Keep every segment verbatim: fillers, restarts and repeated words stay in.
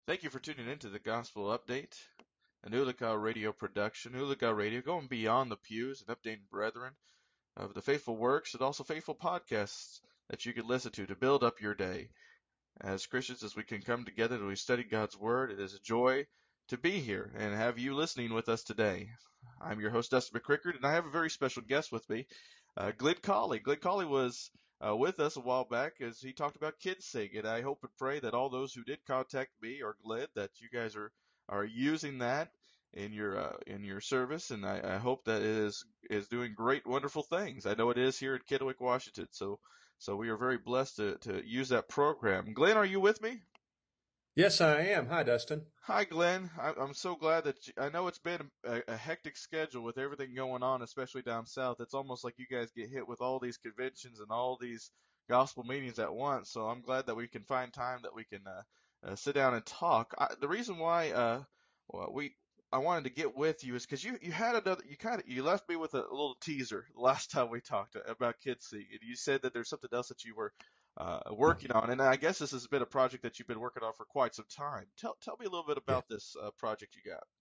Thank you for tuning in to the Gospel Update, an Ulica radio production. Ulica Radio, going beyond the pews and updating brethren of the faithful works and also faithful podcasts that you can listen to to build up your day. As Christians, as we can come together to study God's Word, it is a joy to be here and have you listening with us today. I'm your host, Dustin McCrickard, and I have a very special guest with me, uh, Glenn Colley. Glenn Colley was uh, with us a while back as he talked about KidSing, and I hope and pray that all those who did contact me or Glenn, that you guys are are using that in your uh, in your service, and I, I hope that it is is doing great, wonderful things. I know it is here in Kennewick, Washington. So so we are very blessed to to use that program. Glenn, are you with me? Yes, I am. Hi, Dustin. Hi, Glenn. I, I'm so glad that you, I know it's been a, a hectic schedule with everything going on, especially down south. It's almost like you guys get hit with all these conventions and all these gospel meetings at once. So I'm glad that we can find time that we can uh, uh, sit down and talk. I, the reason why uh, well, we I wanted to get with you is because you you had another you kind of you left me with a, a little teaser the last time we talked about KidSing, and you said that there's something else that you were uh, working on. And I guess this has been a project that you've been working on for quite some time. Tell tell me a little bit Yeah. about this uh, project you got.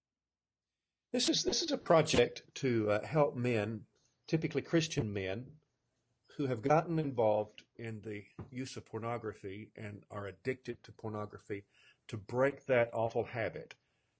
This is this is a project to uh, help men, typically Christian men, who have gotten involved in the use of pornography and are addicted to pornography, to break that awful habit.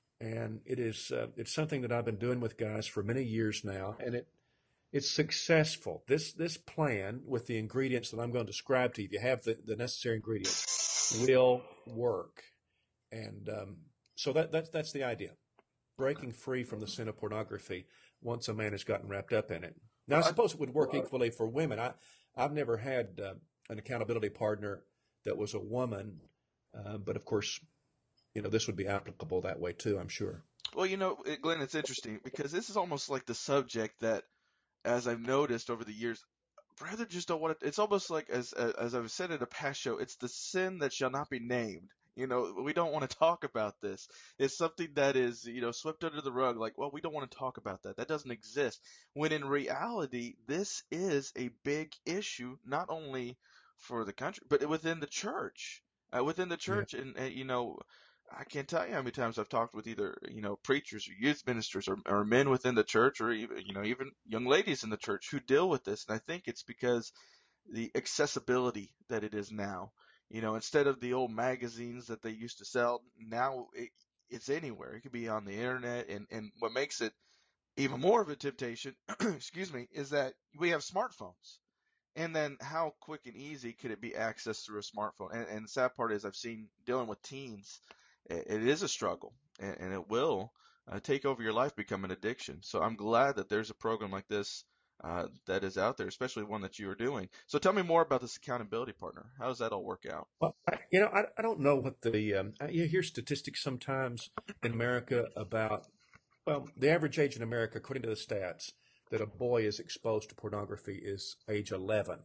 And it is uh, it's something that I've been doing with guys for many years now, and it it's successful. This this plan with the ingredients that I'm going to describe to you, if you have the, the necessary ingredients, will work. And um, so that that's that's the idea. Breaking free from the sin of pornography once a man has gotten wrapped up in it. Now, I Well, I, suppose it would work equally for women. I, I've never had uh, an accountability partner that was a woman, uh, but of course, you know, this would be applicable that way too, I'm sure. well, you know, it- Glenn, it's interesting because this is almost like the subject that, as I've noticed over the years, rather just don't want to. It's almost like as as I've said in a past show, it's the sin that shall not be named. You know, we don't want to talk about this. It's something that is, you know, swept under the rug. Like, well, we don't want to talk about that. That doesn't exist. When in reality, this is a big issue, not only for the country, but within the church. Uh, within the Yeah. church, and, and you know, I can't tell you how many times I've talked with either, you know, preachers or youth ministers or, or men within the church or even, you know, even young ladies in the church who deal with this. And I think it's because the accessibility that it is now. You know, instead of the old magazines that they used to sell, now it, it's anywhere. It could be on the internet. And, and what makes it even more of a temptation, excuse me, is that we have smartphones. And then how quick and easy could it be accessed through a smartphone? And, and the sad part is I've seen dealing with teens, it, it is a struggle and, and it will uh, take over your life, become an addiction. So I'm glad that there's a program like this uh, that is out there, especially one that you are doing. So tell me more about this accountability partner. How does that all work out? Well, I, you know, I, I don't know what the, um, you hear statistics sometimes in America about, well, the average age in America, according to the stats, that a boy is exposed to pornography is age eleven.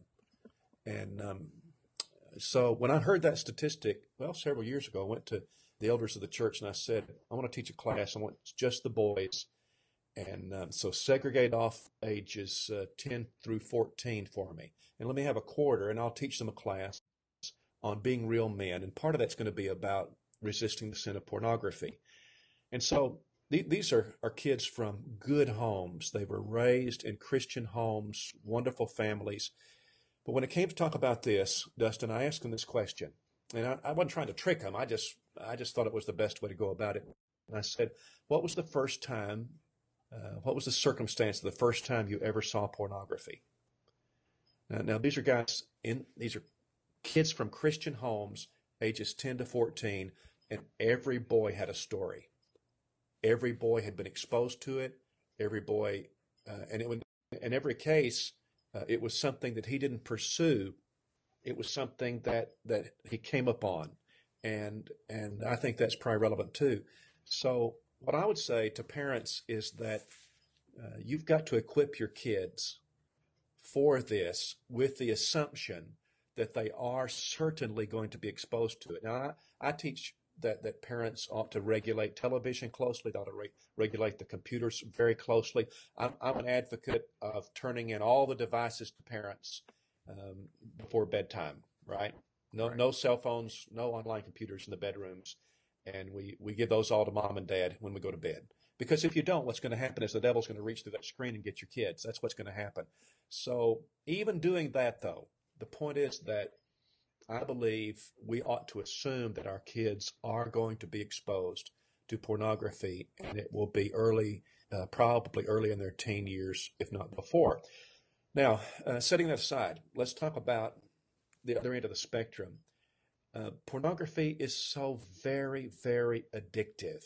And um, So when I heard that statistic, well, several years ago, I went to the elders of the church and I said, I want to teach a class. I want just the boys. And um, so segregate off ages uh, ten through fourteen for me. And let me have a quarter and I'll teach them a class on being real men. And part of that's going to be about resisting the sin of pornography. And so th- these are, are kids from good homes. They were raised in Christian homes, wonderful families. But when it came to talk about this, Dustin, I asked him this question, and I, I wasn't trying to trick him. I just, I just thought it was the best way to go about it. And I said, "What was the first time? Uh, what was the circumstance of the first time you ever saw pornography?" Now, now these are guys in, these are kids from Christian homes, ages ten to fourteen, and every boy had a story. Every boy had been exposed to it. Every boy, uh, and it, in every case, uh, it was something that he didn't pursue. It was something that that he came upon, and and I think that's probably relevant too. So what I would say to parents is that uh, you've got to equip your kids for this with the assumption that they are certainly going to be exposed to it. Now, I, I teach that, that parents ought to regulate television closely, they ought to re- regulate the computers very closely. I'm, I'm an advocate of turning in all the devices to parents um, before bedtime, right? No, Right. no cell phones, no online computers in the bedrooms. and we, we give those all to mom and dad when we go to bed. Because if you don't, what's going to happen is the devil's going to reach through that screen and get your kids. That's what's going to happen. So even doing that, though, the point is that I believe we ought to assume that our kids are going to be exposed to pornography, and it will be early, uh, probably early in their teen years, if not before. Now, uh, setting that aside, let's talk about the other end of the spectrum. Uh, pornography is so very, very addictive.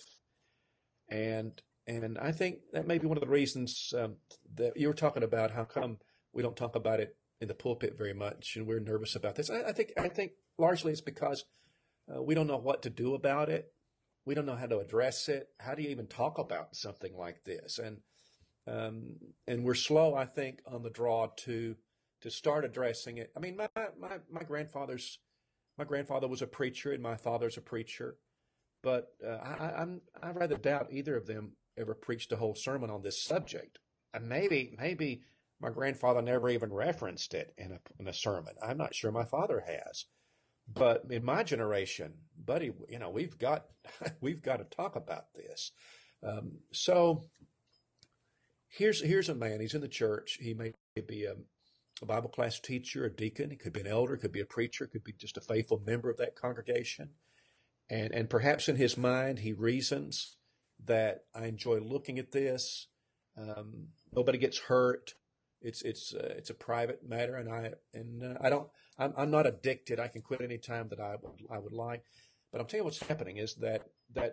And and I think that may be one of the reasons um, that you were talking about how come we don't talk about it in the pulpit very much, and we're nervous about this. I, I think I think largely it's because uh, we don't know what to do about it. We don't know how to address it. How do you even talk about something like this? And um, and we're slow, I think, on the draw to to start addressing it. I mean, my my my grandfather's my grandfather was a preacher, and my father's a preacher. But uh, I, I'm I rather doubt either of them ever preached a whole sermon on this subject. And maybe maybe my grandfather never even referenced it in a in a sermon. I'm not sure my father has. But in my generation, buddy, you know, we've got we've got to talk about this. Um, so here's here's a man. He's in the church. He may be a, a Bible class teacher, a deacon. He could be an elder. Could be a preacher. Could be just a faithful member of that congregation. And and perhaps in his mind, he reasons that I enjoy looking at this. Um, nobody gets hurt. It's it's uh, it's a private matter, and I and uh, I don't. I'm I'm not addicted. I can quit any time that I would I would like. But I'll tell you what's happening is that that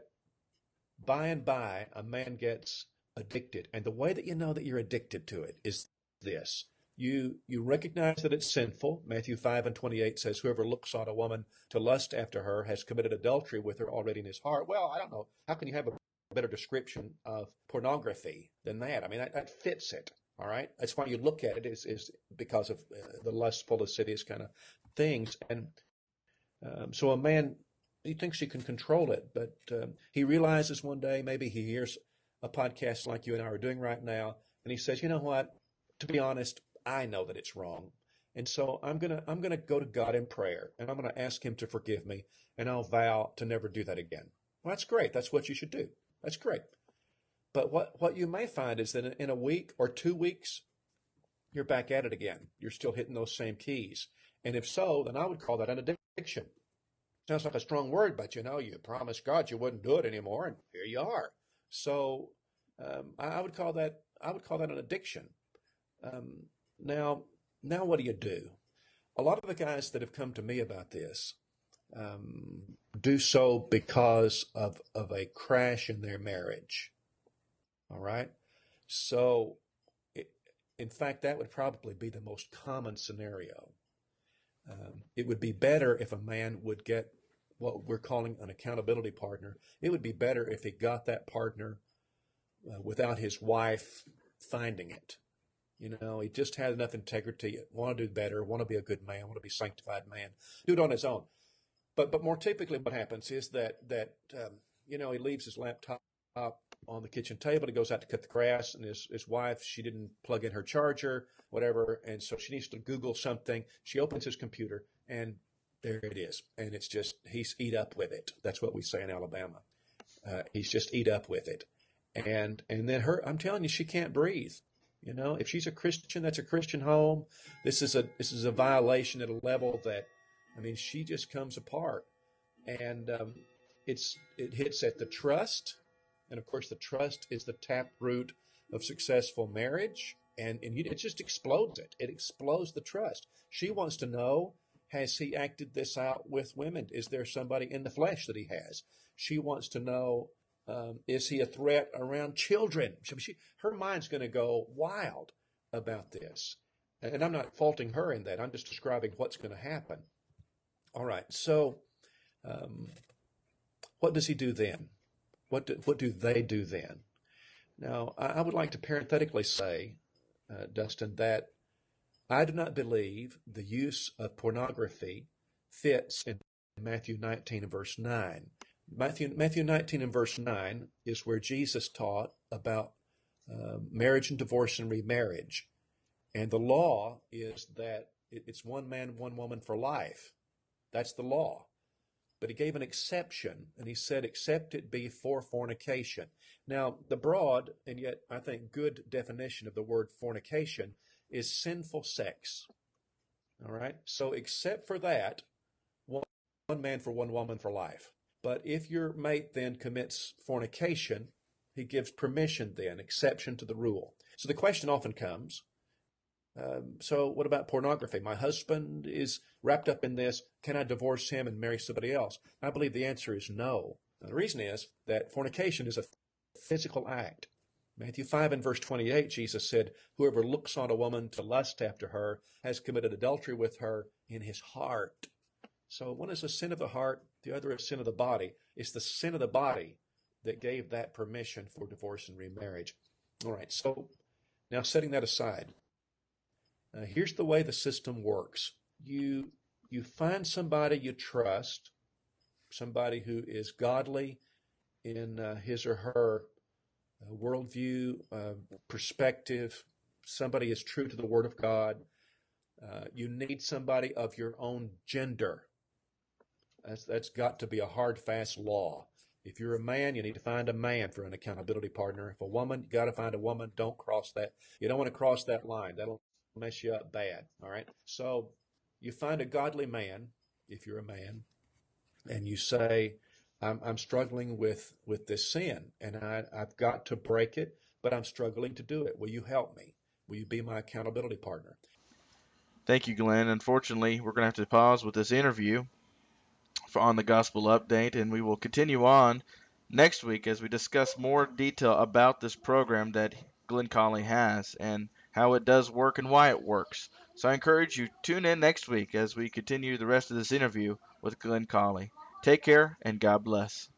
by and by a man gets addicted, and the way that you know that you're addicted to it is this. You you recognize that it's sinful. Matthew five and twenty-eight says, whoever looks on a woman to lust after her has committed adultery with her already in his heart. Well, I don't know. How can you have a better description of pornography than that? I mean, that, that fits it. All right. That's why you look at it is, is because of uh, the lustful, lascivious kind of things. And um, so a man, he thinks he can control it, but um, he realizes one day, maybe he hears a podcast like you and I are doing right now, and he says, you know what, to be honest, I know that it's wrong. And so I'm going to I'm going to go to God in prayer, and I'm going to ask him to forgive me, and I'll vow to never do that again. Well, that's great. That's what you should do. That's great. But what, what you may find is that in a week or two weeks, you're back at it again. You're still hitting those same keys. And if so, then I would call that an addiction. Sounds like a strong word, but you know, you promised God you wouldn't do it anymore, and here you are. So um, I, I would call that I would call that an addiction. Um, now, now what do you do? A lot of the guys that have come to me about this um, do so because of of a crash in their marriage. All right. So, it, in fact, that would probably be the most common scenario. Um, it would be better if a man would get what we're calling an accountability partner. It would be better if he got that partner uh, without his wife finding it. You know, he just had enough integrity, want to do better, want to be a good man, want to be a sanctified man, do it on his own. But but more typically what happens is that, that um, you know, he leaves his laptop on the kitchen table. He goes out to cut the grass, and his, his wife, she didn't plug in her charger, whatever, and so she needs to Google something. She opens his computer, and there it is. And it's just, he's eat up with it. That's what we say in Alabama. Uh, he's just eat up with it. And and then her, I'm telling you, she can't breathe. You know, if she's a Christian, that's a Christian home. This is a this is a violation at a level that, I mean, she just comes apart. And um, it's it hits at the trust. And of course, the trust is the taproot of successful marriage. And, and it just explodes it. It explodes the trust. She wants to know, has he acted this out with women? Is there somebody in the flesh that he has? She wants to know, um, is he a threat around children? She, her mind's going to go wild about this. And I'm not faulting her in that. I'm just describing what's going to happen. All right. So um, what does he do then? What do, what do they do then? Now, I, I would like to parenthetically say, uh, Dustin, that I do not believe the use of pornography fits in Matthew nineteen and verse nine. Matthew, Matthew nineteen and verse nine is where Jesus taught about uh, marriage and divorce and remarriage. And the law is that it, it's one man, one woman for life. That's the law. but he gave an exception, and he said, except it be for fornication. Now, the broad and yet I think good definition of the word fornication is sinful sex. All right? So, except for that, one, one man for one woman for life. But if your mate then commits fornication, he gives permission then, exception to the rule. So the question often comes, um, so what about pornography? My husband is wrapped up in this. Can I divorce him and marry somebody else? I believe the answer is no. And the reason is that fornication is a physical act. Matthew five and verse twenty-eight, Jesus said, whoever looks on a woman to lust after her has committed adultery with her in his heart. So one is a sin of the heart, the other is sin of the body. It's the sin of the body that gave that permission for divorce and remarriage. All right, so now setting that aside, uh, here's the way the system works. You you find somebody you trust, somebody who is godly in uh, his or her uh, worldview, uh, perspective. Somebody is true to the Word of God. Uh, you need somebody of your own gender. That's, that's got to be a hard, fast law. If you're a man, you need to find a man for an accountability partner. If a woman, you got to find a woman. Don't cross that. You don't want to cross that line. That'll mess you up bad. All right. So you find a godly man, if you're a man, and you say, I'm, I'm struggling with, with this sin, and I, I've got to break it, but I'm struggling to do it. Will you help me? Will you be my accountability partner? Thank you, Glenn. Unfortunately, we're going to have to pause with this interview for on the Gospel Update, and we will continue on next week as we discuss more detail about this program that Glenn Colley has and how it does work and why it works. So I encourage you, tune in next week as we continue the rest of this interview with Glenn Colley. Take care and God bless.